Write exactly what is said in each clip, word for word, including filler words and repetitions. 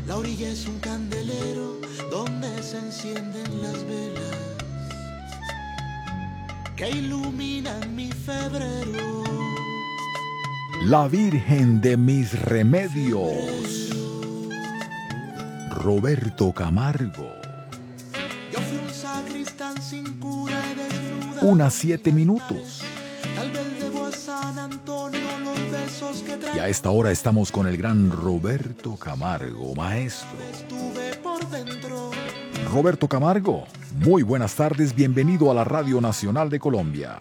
La orilla es un candelero donde se encienden las velas que iluminan mi febrero. La Virgen de mis remedios, Roberto Camargo. Yo fui un sacristán sin cura y desnuda. Unas siete minutos. Tal vez debo a San Antonio los besos que traía. Y a esta hora estamos con el gran Roberto Camargo, maestro. Estuve por dentro. Roberto Camargo, muy buenas tardes, bienvenido a la Radio Nacional de Colombia.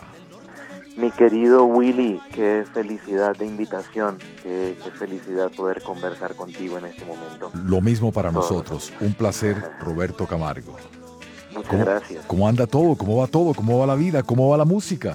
Mi querido Willy, qué felicidad de invitación, qué, qué felicidad poder conversar contigo en este momento. Lo mismo para nosotros, un placer, Roberto Camargo. Muchas ¿Cómo, gracias. ¿Cómo anda todo? ¿Cómo va todo? ¿Cómo va la vida? ¿Cómo va la música?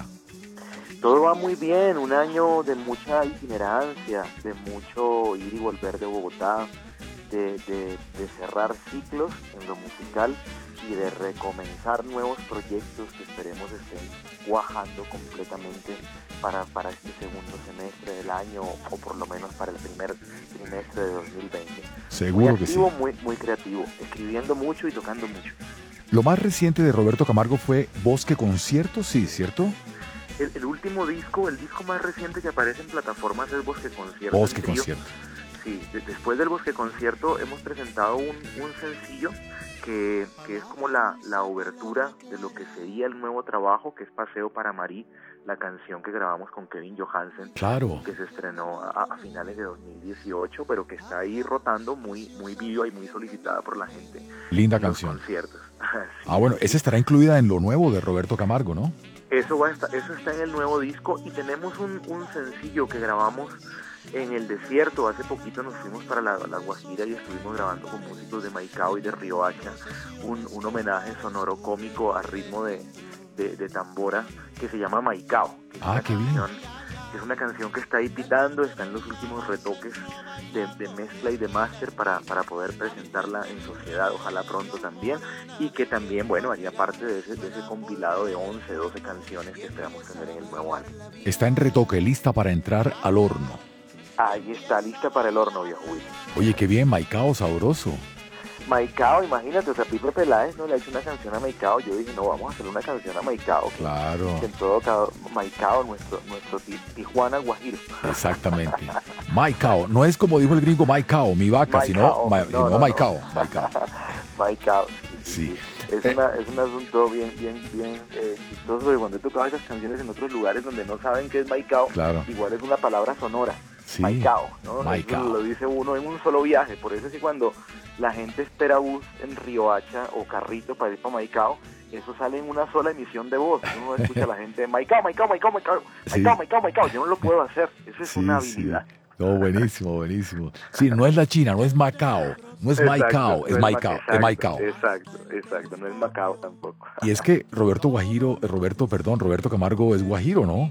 Todo va muy bien, un año de mucha itinerancia, de mucho ir y volver de Bogotá, de, de, de cerrar ciclos en lo musical y de recomenzar nuevos proyectos que esperemos estén cuajando completamente para, para este segundo semestre del año o por lo menos para el primer trimestre de dos mil veinte. Seguro muy que sí. activo, muy, muy creativo, escribiendo mucho y tocando mucho. Lo más reciente de Roberto Camargo fue Bosque Concierto, sí, ¿cierto? El, el último disco, el disco más reciente que aparece en plataformas es Bosque Concierto. Bosque Concierto. Sí, de, después del Bosque Concierto hemos presentado un, un sencillo que, que es como la, la obertura de lo que sería el nuevo trabajo, que es Paseo para Marí, la canción que grabamos con Kevin Johansen, Claro. que se estrenó a, a finales de dos mil dieciocho, pero que está ahí rotando muy, muy viva y muy solicitada por la gente. Linda en los canción. conciertos. Sí. Ah, bueno, esa estará incluida en lo nuevo de Roberto Camargo, ¿no? Eso, va a estar, eso está en el nuevo disco y tenemos un, un sencillo que grabamos en el desierto. Hace poquito nos fuimos para la, la Guajira y estuvimos grabando con músicos de Maicao y de Riohacha un, un homenaje sonoro cómico a ritmo de, de, de tambora que se llama Maicao. Que es Ah, una qué bien. canción, que es una canción que está ahí pitando, está en los últimos retoques de, de mezcla y de máster para, para poder presentarla en sociedad, ojalá pronto también, y que también, bueno, haría parte de ese, de ese compilado de once, doce canciones que esperamos tener en el nuevo álbum. Está en retoque, lista para entrar al horno. Ahí está, lista para el horno, viejo Willy. Oye, qué bien, Maicao, sabroso. Maicao, imagínate, o sea, Pipe Peláez no le ha hecho una canción a Maicao. Yo dije, no, vamos a hacer una canción a Maicao. Que, Claro. que en todo caso, Maicao, nuestro, nuestro Tijuana Guajiro. Exactamente. Maicao, no es como dijo el gringo Maicao, mi vaca, Maicao, sino, ma- no, sino no, Maicao. no. Maicao. Maicao. Sí. Es, Eh. una, es un asunto bien, bien, bien eh, chistoso, porque cuando he tocado esas canciones en otros lugares donde no saben qué es Maicao, Claro. igual es una palabra sonora. Sí. Maicao, ¿no? Maicao. Eso lo dice uno en un solo viaje. Por eso es que cuando la gente espera bus en Riohacha o carrito para ir para Maicao, eso sale en una sola emisión de voz. Uno escucha a la gente, Maicao, Maicao, Maicao, Maicao, Sí. Maicao, Maicao, Maicao. Yo no lo puedo hacer. Eso es Sí, una sí. habilidad. No, buenísimo, buenísimo. Sí, no es la China, no es Macao, no es Exacto, Maicao, no es Maicao, Maicao, es Maicao. Exacto, exacto, no es Macao tampoco. Y es que Roberto Guajiro, eh, Roberto, perdón, Roberto Camargo es guajiro, ¿no?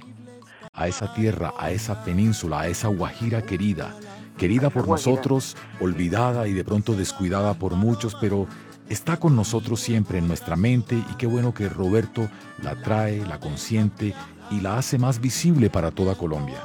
A esa tierra, a esa península, a esa Guajira querida, querida por Guajira. nosotros, olvidada y de pronto descuidada por muchos, pero está con nosotros siempre en nuestra mente y qué bueno que Roberto la trae, la consiente y la hace más visible para toda Colombia.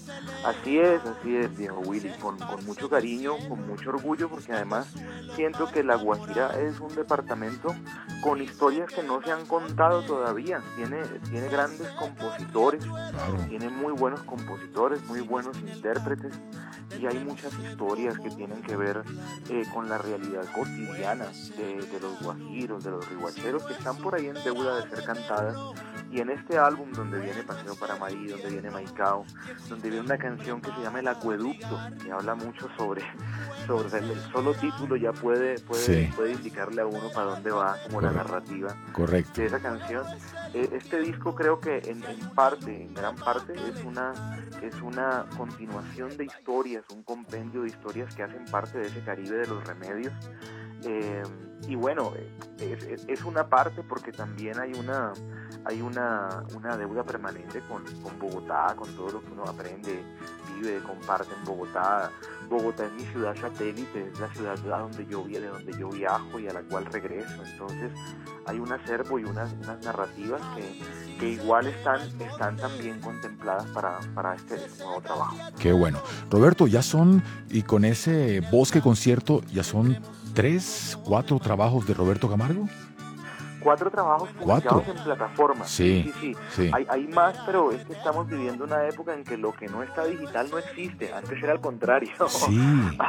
Así es, así es, viejo Willy, con, con mucho cariño, con mucho orgullo, porque además siento que La Guajira es un departamento con historias que no se han contado todavía. Tiene, tiene grandes compositores, Claro. tiene muy buenos compositores, muy buenos intérpretes, y hay muchas historias que tienen que ver eh, con la realidad cotidiana de, de los guajiros, de los rihuacheros, que están por ahí en deuda de ser cantadas. Y en este álbum, donde viene Paseo para Marí, donde viene Maicao, donde viene una canción que se llama El Acueducto, que habla mucho sobre, sobre el, el solo título ya puede, puede, Sí. puede indicarle a uno para dónde va, como la Correcto. narrativa Correcto. de esa canción. Eh, Este disco creo que en, en parte, en gran parte, es una, es una continuación de historias, un compendio de historias que hacen parte de ese Caribe de los remedios. Eh, y bueno, es, es, es una parte porque también hay una hay una, una deuda permanente con, con Bogotá, con todo lo que uno aprende vive, comparte en Bogotá. Bogotá es mi ciudad satélite, es la ciudad a donde yo, de donde yo viajo y a la cual regreso. Entonces hay un acervo y unas, unas narrativas que, que igual están, están también contempladas para, para este, este nuevo trabajo. Qué bueno. Roberto, ya son, y con ese Bosque Concierto, ya son tres, cuatro trabajos de Roberto Camargo. Cuatro trabajos publicados ¿Cuatro? en plataformas. Sí, sí, sí. sí. Hay, hay más, pero es que estamos viviendo una época en que lo que no está digital no existe. Antes era al contrario. Sí.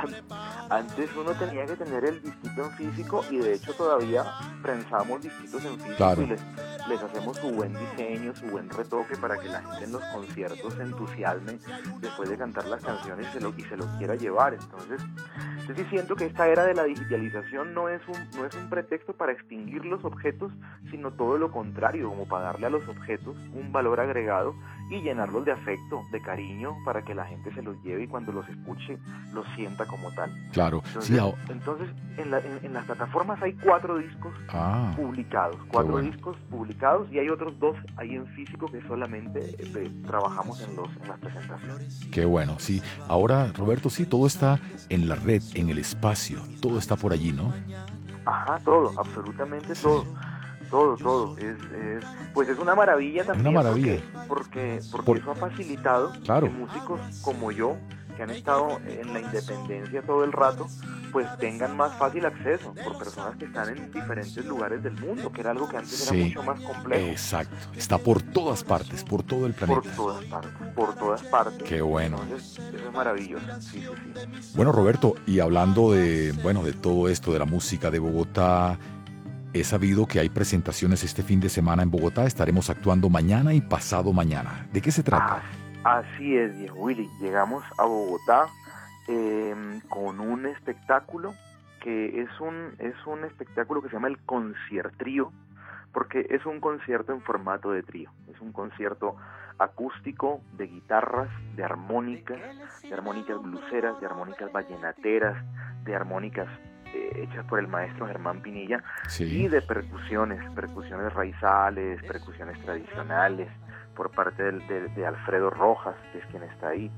Antes uno tenía que tener el disquito en físico y de hecho todavía prensamos disquitos en físico Claro. y les, les hacemos su buen diseño, su buen retoque para que la gente en los conciertos se entusiasme después de cantar las canciones y se lo, y se lo quiera llevar. Entonces, yo sí siento que esta era de la digitalización no es un, no es un pretexto para extinguir los objetos, sino todo lo contrario, como para darle a los objetos un valor agregado y llenarlos de afecto, de cariño, para que la gente se los lleve y cuando los escuche los sienta como tal. Claro. Entonces, Sí, ah, entonces en, la, en, en las plataformas hay cuatro discos ah, publicados, cuatro bueno. discos publicados y hay otros dos ahí en físico que solamente eh, trabajamos en, los, en las presentaciones. qué bueno. Sí. Ahora, Roberto, sí, todo está en la red, en el espacio. Todo está por allí, ¿no? Ajá, todo, absolutamente todo. Todo, todo. Es, es, pues es una maravilla también. Una maravilla. Porque, porque, porque Por- eso ha facilitado Claro. que músicos como yo, que han estado en la independencia todo el rato, pues tengan más fácil acceso por personas que están en diferentes lugares del mundo, que era algo que antes Sí. era mucho más complejo. Exacto. Está por todas partes, por todo el Por planeta. todas partes, por todas partes. Qué bueno. Entonces, eso es maravilloso. Sí, sí, sí. Bueno, Roberto, y hablando de, bueno, de todo esto, de la música de Bogotá, he sabido que hay presentaciones este fin de semana en Bogotá. Estaremos actuando mañana y pasado mañana. ¿De qué se trata? Ah, así es, viejo Willy. Llegamos a Bogotá eh, con un espectáculo que es un, es un espectáculo que se llama el Conciertrío, porque es un concierto en formato de trío. Es un concierto acústico de guitarras, de armónicas, de armónicas bluseras, de armónicas vallenateras, de armónicas eh, hechas por el maestro Germán Pinilla, Sí. y de percusiones, percusiones raizales, percusiones tradicionales, por parte del- de, de Alfredo Rojas, que es quien está ahí.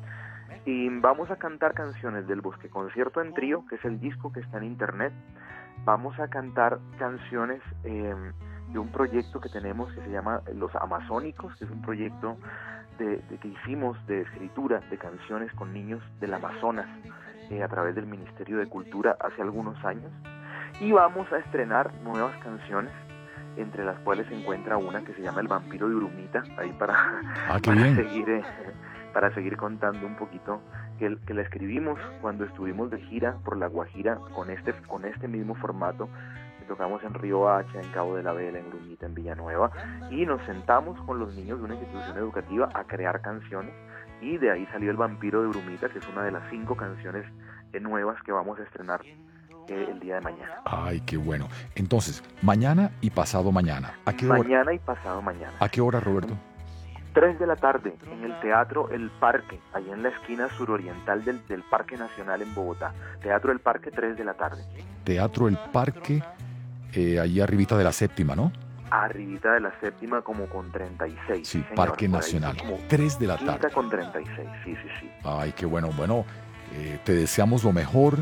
Y vamos a cantar canciones del Bosque Concierto en Trío, que es el disco que está en internet. Vamos a cantar canciones eh, de un proyecto que tenemos que se llama Los Amazónicos, que es un proyecto de, de que hicimos de escritura de canciones con niños del Amazonas eh, a través del Ministerio de Cultura hace algunos años. Y vamos a estrenar nuevas canciones, entre las cuales se encuentra una que se llama El Vampiro de Urumita, ahí para, Ah, qué para bien. seguir eh, para seguir contando un poquito, que, que la escribimos cuando estuvimos de gira por La Guajira con este, con este mismo formato, que tocamos en Río Hacha, en Cabo de la Vela, en Urumita, en Villanueva, y nos sentamos con los niños de una institución educativa a crear canciones, y de ahí salió El Vampiro de Urumita, que es una de las cinco canciones eh, nuevas que vamos a estrenar eh, el día de mañana. Ay, qué bueno. Entonces, mañana y pasado mañana. ¿A qué hora? Mañana y pasado mañana. ¿A qué hora, Roberto? tres de la tarde en el Teatro El Parque, allá en la esquina suroriental del, del Parque Nacional en Bogotá. Teatro El Parque, tres de la tarde. Teatro El Parque, eh, allí arribita de la séptima, ¿no? Arribita de la séptima como con treinta y seis. Sí, señor, Parque por ahí, Nacional. como tres de la quinta tarde. con treinta y seis, sí, sí, sí. Ay, qué bueno. Bueno, eh, te deseamos lo mejor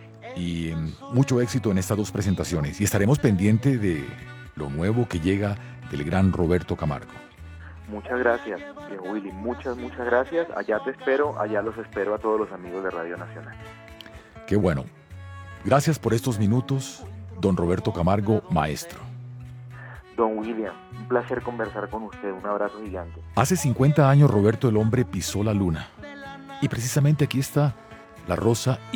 y mm, mucho éxito en estas dos presentaciones. Y estaremos pendientes de lo nuevo que llega del gran Roberto Camargo. Muchas gracias, viejo Willy, muchas, muchas gracias. Allá te espero, allá los espero a todos los amigos de Radio Nacional. Qué bueno. Gracias por estos minutos, don Roberto Camargo, maestro. Don William, un placer conversar con usted, un abrazo gigante. Hace cincuenta años Roberto el hombre pisó la luna. Y precisamente aquí está la rosa